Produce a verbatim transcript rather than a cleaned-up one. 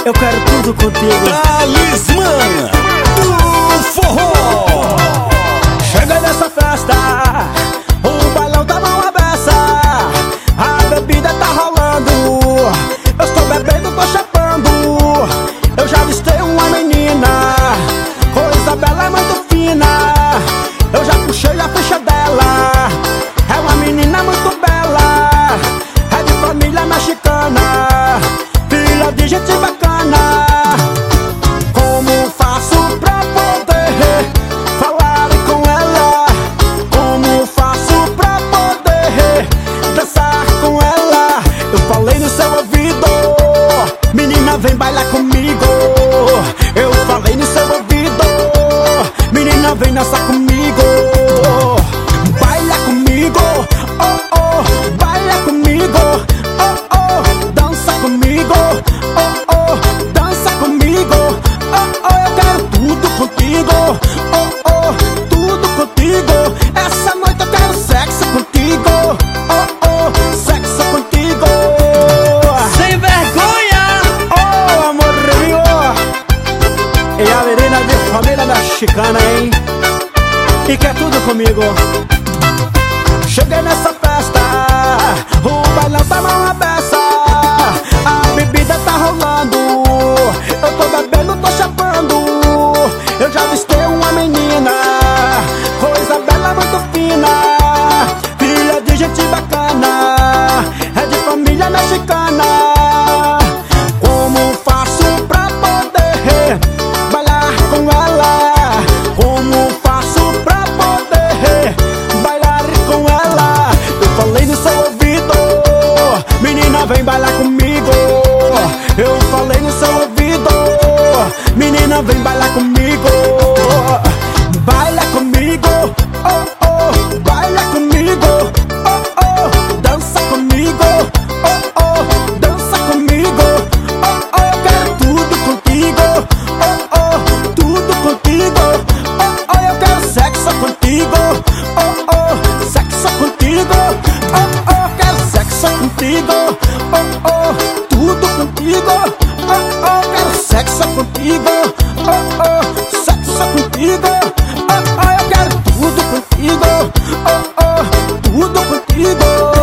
Eu quero tudo contigo. Talismã do forró. Cheguei nessa festa, o bailão tá uma beça, a bebida tá rolando, eu estou bebendo, tô chapando. Eu já avistei uma menina, coisa bela, é muito fina. Eu já puxei a ficha dela, é uma menina muito bela, é de família mexicana, filha de gente bacana. Como faço pra poder falar com ela? Como faço pra poder dançar com ela? Eu falei no seu ouvido, menina, vem bailar comigo. Eu falei no seu ouvido, menina, vem dançar comigo. Baila comigo, oh oh, baila comigo, oh oh, dança comigo, oh oh, dança comigo, oh oh, eu quero tudo contigo, oh oh, tudo contigo. Essa noite eu quero sexo contigo, oh oh, sexo contigo. Sem vergonha! Oh, amorzinho! E a menina de família mexicana, hein? E quer tudo comigo. Cheguei nessa festa, o bailão tá uma beça, a bebida tá rolando, eu tô bebendo, tô chapando. Eu já avistei uma menina, coisa bela, muito fina, filha de gente bacana, é de família mexicana. Como faço pra poder bailar com ela? Como faço pra poder bailar com ela? Eu falei no seu ouvido, menina, vem bailar comigo. Eu falei no seu ouvido, menina, vem bailar comigo. Baila comigo, oh oh, baila comigo, oh oh, dança comigo, oh oh, dança comigo, oh oh, eu quero tudo contigo, oh oh, tudo contigo, oh oh, eu quero sexo contigo, oh oh, sexo contigo, oh oh, quero sexo contigo, oh oh, tudo contigo, oh oh, quero sexo contigo, oh oh, sexo contigo, oh oh, eu quero tudo contigo, oh oh, tudo contigo.